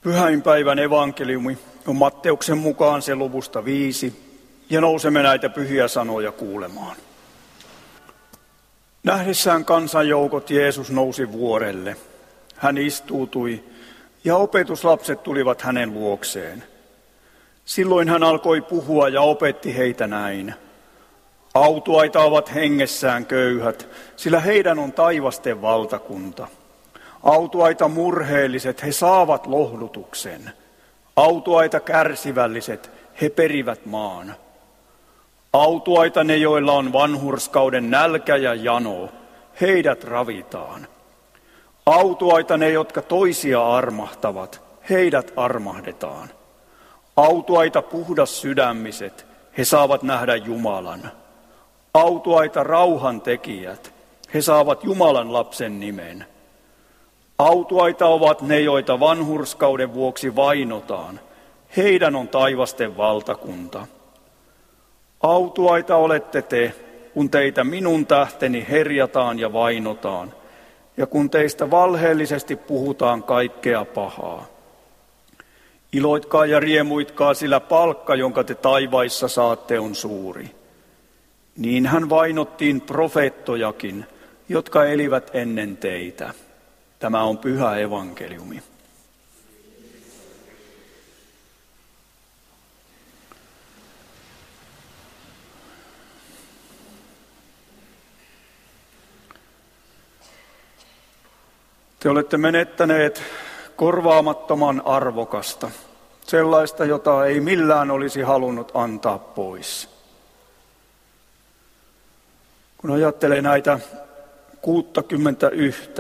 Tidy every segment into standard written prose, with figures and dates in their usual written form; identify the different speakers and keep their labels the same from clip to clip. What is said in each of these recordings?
Speaker 1: Pyhäinpäivän evankeliumi on Matteuksen mukaan se luvusta 5, ja nousemme näitä pyhiä sanoja kuulemaan. Nähdessään kansanjoukot Jeesus nousi vuorelle. Hän istuutui, ja opetuslapset tulivat hänen luokseen. Silloin hän alkoi puhua ja opetti heitä näin. Autuaita ovat hengessään köyhät, sillä heidän on taivasten valtakunta. Autuaita murheelliset, he saavat lohdutuksen. Autuaita kärsivälliset, he perivät maan. Autuaita ne, joilla on vanhurskauden nälkä ja jano, heidät ravitaan. Autuaita ne, jotka toisia armahtavat, heidät armahdetaan. Autuaita puhdas sydämiset, he saavat nähdä Jumalan. Autuaita rauhantekijät, he saavat Jumalan lapsen nimen. Autuaita ovat ne, joita vanhurskauden vuoksi vainotaan. Heidän on taivasten valtakunta. Autuaita olette te, kun teitä minun tähteni herjataan ja vainotaan, ja kun teistä valheellisesti puhutaan kaikkea pahaa. Iloitkaa ja riemuitkaa, sillä palkka, jonka te taivaissa saatte, on suuri. Niinhän vainottiin profeettojakin, jotka elivät ennen teitä. Tämä on pyhä evankeliumi. Te olette menettäneet korvaamattoman arvokasta, sellaista, jota ei millään olisi halunnut antaa pois. Kun ajattelee näitä 61,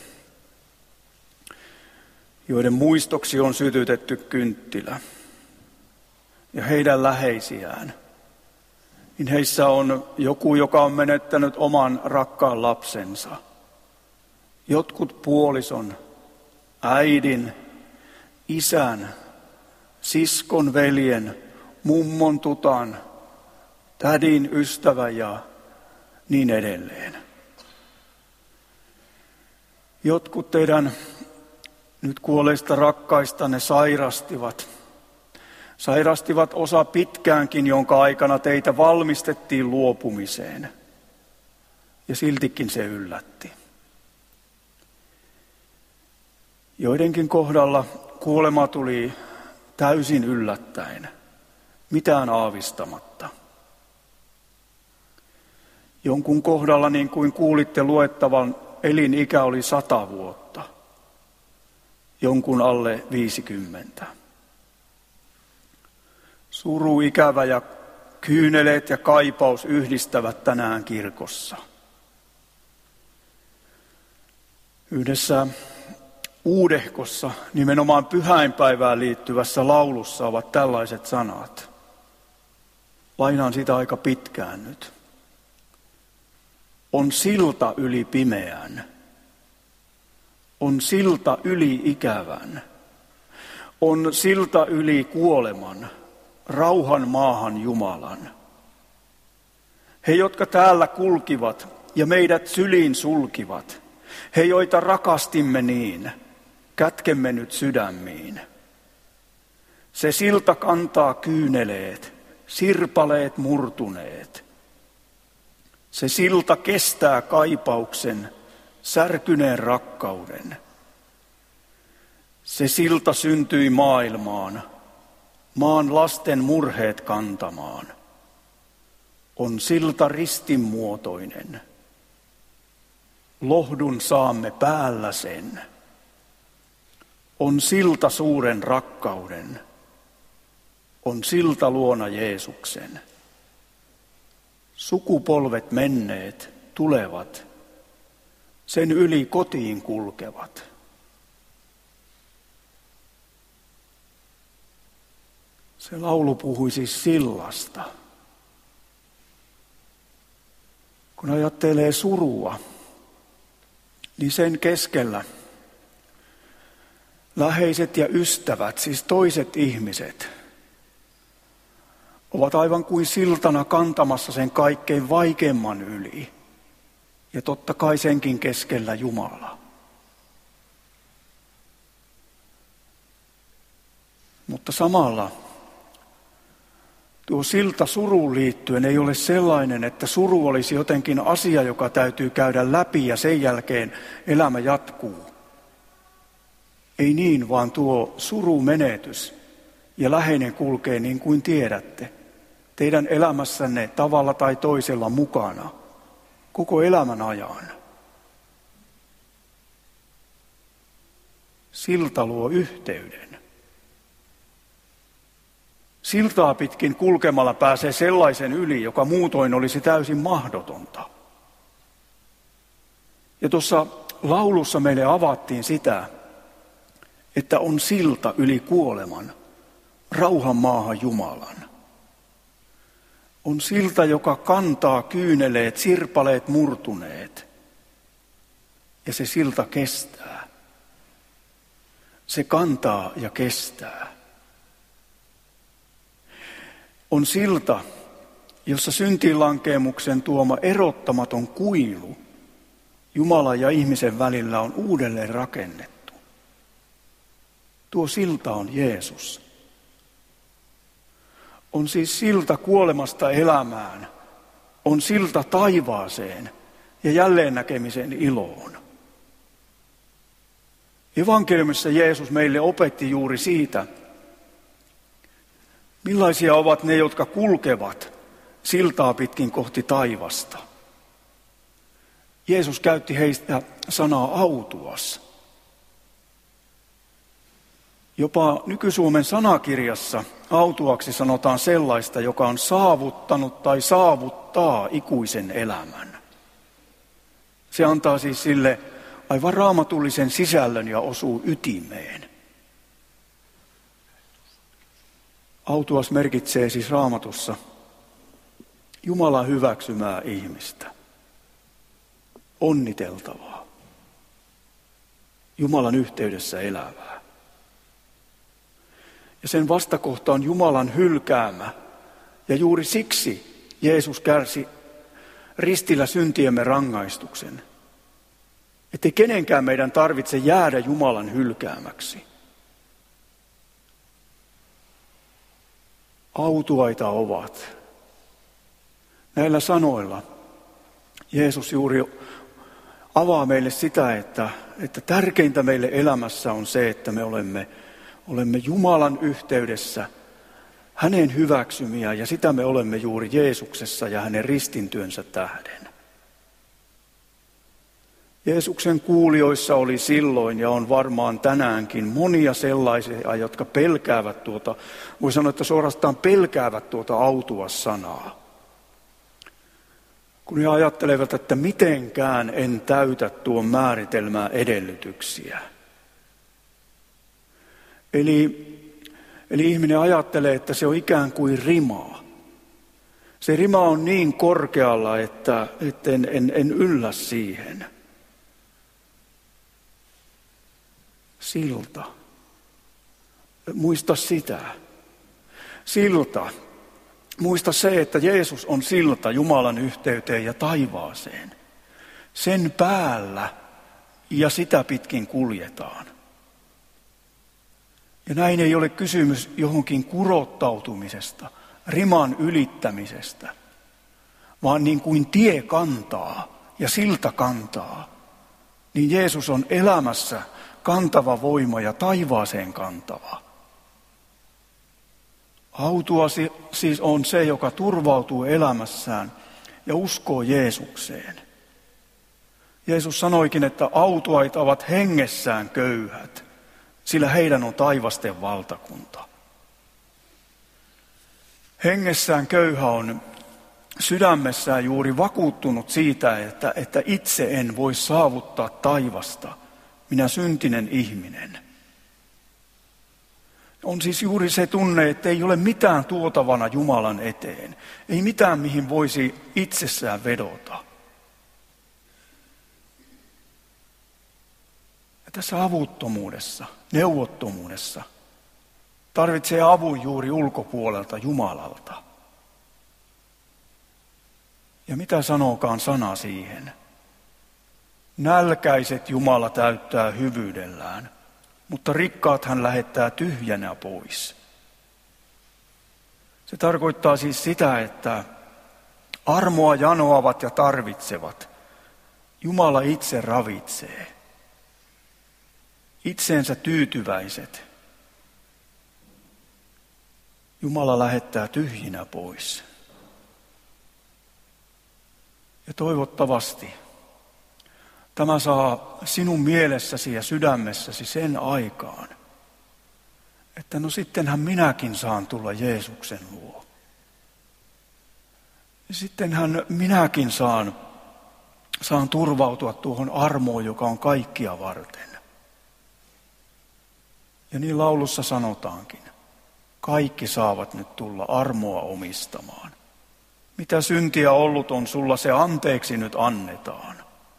Speaker 1: joiden muistoksi on sytytetty kynttilä, ja heidän läheisiään, niin heissä on joku, joka on menettänyt oman rakkaan lapsensa. Jotkut puolison, äidin, isän, siskon, veljen, mummon, tutan, tädin, ystävän ja niin edelleen. Jotkut teidän nyt kuolleista rakkaistanne sairastivat osa pitkäänkin, jonka aikana teitä valmistettiin luopumiseen. Ja siltikin se yllätti. Joidenkin kohdalla kuolema tuli täysin yllättäen, mitään aavistamatta. Jonkun kohdalla, niin kuin kuulitte luettavan, elinikä oli 100 vuotta, jonkun alle 50. Suru, ikävä ja kyyneleet ja kaipaus yhdistävät tänään kirkossa. Yhdessä Uudehkossa, nimenomaan pyhäinpäivään liittyvässä laulussa ovat tällaiset sanat. Lainaan sitä aika pitkään nyt. On silta yli pimeän. On silta yli ikävän. On silta yli kuoleman. Rauhan maahan Jumalan. He, jotka täällä kulkivat ja meidät syliin sulkivat. He, joita rakastimme niin. Kätkemme nyt sydämiin. Se silta kantaa kyyneleet, sirpaleet murtuneet. Se silta kestää kaipauksen, särkyneen rakkauden. Se silta syntyi maailmaan, maan lasten murheet kantamaan. On silta ristinmuotoinen. Lohdun saamme päällä sen. On silta suuren rakkauden, on silta luona Jeesuksen. Sukupolvet menneet tulevat, sen yli kotiin kulkevat. Se laulu puhui siis sillasta. Kun ajattelee surua, niin sen keskellä läheiset ja ystävät, siis toiset ihmiset, ovat aivan kuin siltana kantamassa sen kaikkein vaikeimman yli. Ja totta kai senkin keskellä Jumala. Mutta samalla tuo silta suruun liittyen ei ole sellainen, että suru olisi jotenkin asia, joka täytyy käydä läpi ja sen jälkeen elämä jatkuu. Ei niin, vaan tuo surumenetys ja läheinen kulkee niin kuin tiedätte, teidän elämässänne tavalla tai toisella mukana koko elämän ajan. Silta luo yhteyden. Siltaa pitkin kulkemalla pääsee sellaisen yli, joka muutoin olisi täysin mahdotonta. Ja tuossa laulussa meille avattiin sitä, että on silta yli kuoleman, rauhan maahan Jumalan. On silta, joka kantaa kyyneleet, sirpaleet murtuneet. Ja se silta kestää. Se kantaa ja kestää. On silta, jossa syntiinlankeemuksen tuoma erottamaton kuilu Jumalan ja ihmisen välillä on uudelleen rakennettu. Tuo silta on Jeesus. On siis silta kuolemasta elämään, on silta taivaaseen ja jälleen näkemisen iloon. Evankeliumissa Jeesus meille opetti juuri siitä, millaisia ovat ne, jotka kulkevat siltaa pitkin kohti taivasta. Jeesus käytti heistä sanaa autuas. Jopa nyky-Suomen sanakirjassa autuaksi sanotaan sellaista, joka on saavuttanut tai saavuttaa ikuisen elämän. Se antaa siis sille aivan raamatullisen sisällön ja osuu ytimeen. Autuas merkitsee siis Raamatussa Jumalan hyväksymää ihmistä, onniteltavaa, Jumalan yhteydessä elävää. Ja sen vastakohta on Jumalan hylkäämä, ja juuri siksi Jeesus kärsi ristillä syntiemme rangaistuksen, ettei kenenkään meidän tarvitse jäädä Jumalan hylkäämäksi. Autuaita ovat. Näillä sanoilla Jeesus juuri avaa meille sitä, että tärkeintä meille elämässä on se, että me olemme Jumalan yhteydessä, hänen hyväksymiä, ja sitä me olemme juuri Jeesuksessa ja hänen ristintyönsä tähden. Jeesuksen kuulijoissa oli silloin ja on varmaan tänäänkin monia sellaisia, jotka pelkäävät voi sanoa, että suorastaan pelkäävät tuota autuas-sanaa. Kun he ajattelevat, että mitenkään en täytä tuon määritelmää edellytyksiä. Eli ihminen ajattelee, että se on ikään kuin rimaa. Se rima on niin korkealla, että en yllä siihen. Silta. Muista sitä. Silta. Muista se, että Jeesus on silta Jumalan yhteyteen ja taivaaseen. Sen päällä ja sitä pitkin kuljetaan. Ja näin ei ole kysymys johonkin kurottautumisesta, riman ylittämisestä, vaan niin kuin tie kantaa ja silta kantaa, niin Jeesus on elämässä kantava voima ja taivaaseen kantava. Autuas siis on se, joka turvautuu elämässään ja uskoo Jeesukseen. Jeesus sanoikin, että autuaita ovat hengessään köyhät, sillä heidän on taivasten valtakunta. Hengessään köyhä on sydämessään juuri vakuuttunut siitä, että itse en voi saavuttaa taivasta, minä syntinen ihminen. On siis juuri se tunne, että ei ole mitään tuotavana Jumalan eteen. Ei mitään, mihin voisi itsessään vedota. Ja tässä avuttomuudessa, neuvottomuudessa tarvitsee avun juuri ulkopuolelta Jumalalta. Ja mitä sanookaan sana siihen? Nälkäiset Jumala täyttää hyvyydellään, mutta rikkaat hän lähettää tyhjänä pois. Se tarkoittaa siis sitä, että armoa janoavat ja tarvitsevat Jumala itse ravitsee. Itseensä tyytyväiset Jumala lähettää tyhjinä pois. Ja toivottavasti tämä saa sinun mielessäsi ja sydämessäsi sen aikaan, että no sittenhän minäkin saan tulla Jeesuksen luo. Ja sittenhän minäkin saan turvautua tuohon armoon, joka on kaikkia varten. Ja niin laulussa sanotaankin, kaikki saavat nyt tulla armoa omistamaan. Mitä syntiä ollut on sulla, se anteeksi nyt annetaan.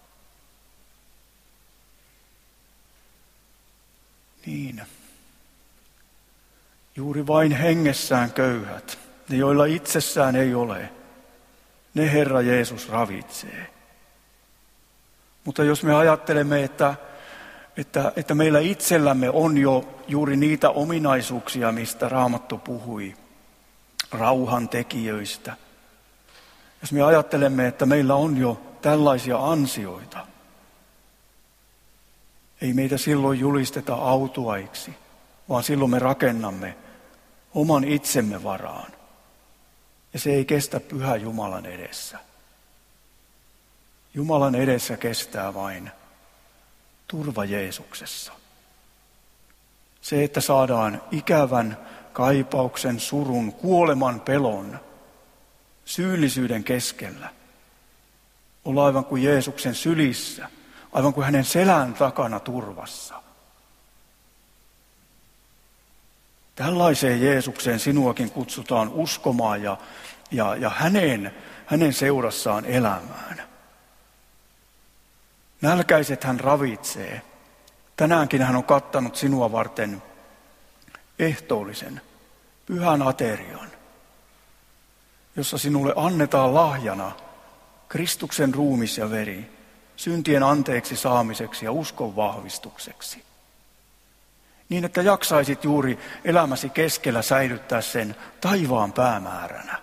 Speaker 1: Niin. Juuri vain hengessään köyhät, ne joilla itsessään ei ole, ne Herra Jeesus ravitsee. Mutta jos me ajattelemme, että meillä itsellämme on jo juuri niitä ominaisuuksia, mistä Raamattu puhui, rauhan tekijöistä. Jos me ajattelemme, että meillä on jo tällaisia ansioita, ei meitä silloin julisteta autuaiksi, vaan silloin me rakennamme oman itsemme varaan. Ja se ei kestä Pyhän Jumalan edessä. Jumalan edessä kestää vain turva Jeesuksessa. Se, että saadaan ikävän kaipauksen, surun, kuoleman pelon, syyllisyyden keskellä olla aivan kuin Jeesuksen sylissä, aivan kuin hänen selän takana turvassa. Tällaiseen Jeesukseen sinuakin kutsutaan uskomaan ja hänen seurassaan elämään. Nälkäiset hän ravitsee. Tänäänkin hän on kattanut sinua varten ehtoollisen, pyhän aterian, jossa sinulle annetaan lahjana Kristuksen ruumis ja veri, syntien anteeksi saamiseksi ja uskon vahvistukseksi. Niin, että jaksaisit juuri elämäsi keskellä säilyttää sen taivaan päämääränä.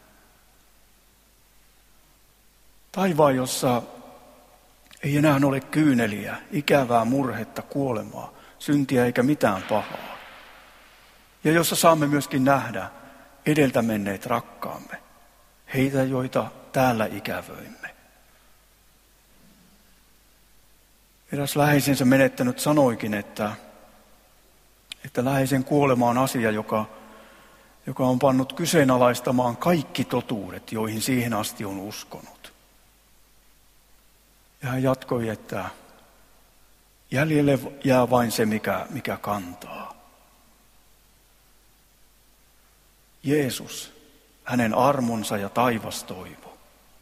Speaker 1: Taivaan, jossa ei enää ole kyyneliä, ikävää murhetta, kuolemaa, syntiä eikä mitään pahaa. Ja jossa saamme myöskin nähdä edeltä menneet rakkaamme, heitä, joita täällä ikävöimme. Eräs läheisensä menettänyt sanoikin, että läheisen kuolema on asia, joka on pannut kyseenalaistamaan kaikki totuudet, joihin siihen asti on uskonut. Ja hän jatkoi, että jäljelle jää vain se, mikä kantaa. Jeesus, hänen armonsa ja taivastoivo.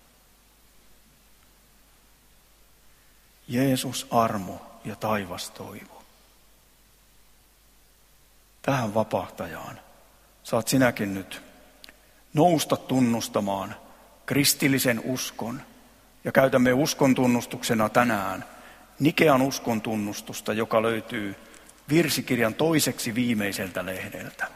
Speaker 1: Jeesus, armo ja taivastoivo. Tähän vapahtajaan saat sinäkin nyt nousta tunnustamaan kristillisen uskon. Ja käytämme uskon tunnustuksena tänään Nikean uskon tunnustusta, joka löytyy virsikirjan toiseksi viimeiseltä lehdeltä.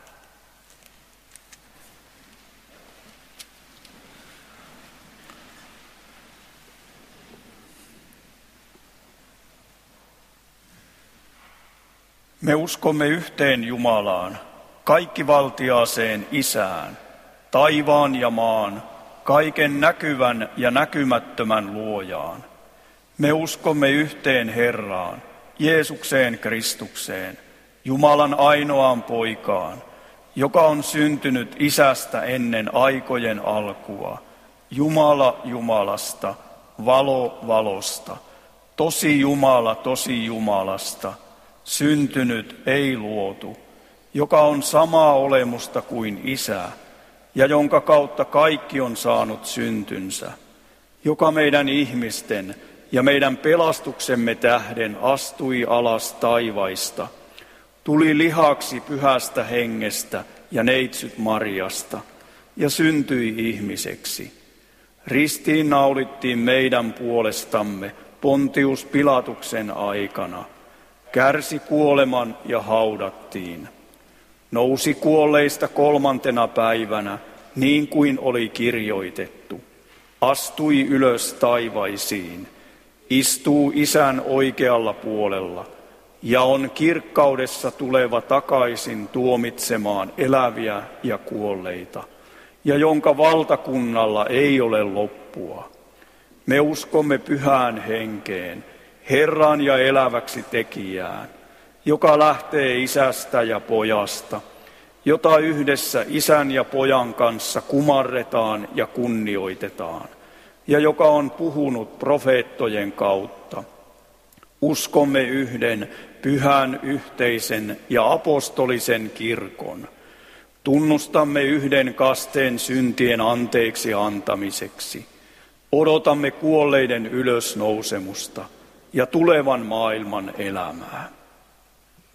Speaker 1: Me uskomme yhteen Jumalaan, kaikkivaltiaaseen Isään, taivaan ja maan, kaiken näkyvän ja näkymättömän luojaan. Me uskomme yhteen Herraan, Jeesukseen Kristukseen, Jumalan ainoaan poikaan, joka on syntynyt Isästä ennen aikojen alkua, Jumala Jumalasta, valo valosta, tosi Jumala tosi Jumalasta, syntynyt ei luotu, joka on samaa olemusta kuin Isä, ja jonka kautta kaikki on saanut syntynsä, joka meidän ihmisten ja meidän pelastuksemme tähden astui alas taivaista, tuli lihaksi Pyhästä Hengestä ja neitsyt Mariasta ja syntyi ihmiseksi. Ristiin naulittiin meidän puolestamme Pontius Pilatuksen aikana, kärsi kuoleman ja haudattiin. nousi kuolleista 3. päivänä, niin kuin oli kirjoitettu. Astui ylös taivaisiin, istuu Isän oikealla puolella ja on kirkkaudessa tuleva takaisin tuomitsemaan eläviä ja kuolleita, ja jonka valtakunnalla ei ole loppua. Me uskomme Pyhään Henkeen, Herran ja eläväksi tekijään, joka lähtee Isästä ja Pojasta, jota yhdessä Isän ja Pojan kanssa kumarretaan ja kunnioitetaan, ja joka on puhunut profeettojen kautta. Uskomme yhden pyhän, yhteisen ja apostolisen kirkon. Tunnustamme yhden kasteen syntien anteeksi antamiseksi. Odotamme kuolleiden ylösnousemusta ja tulevan maailman elämää.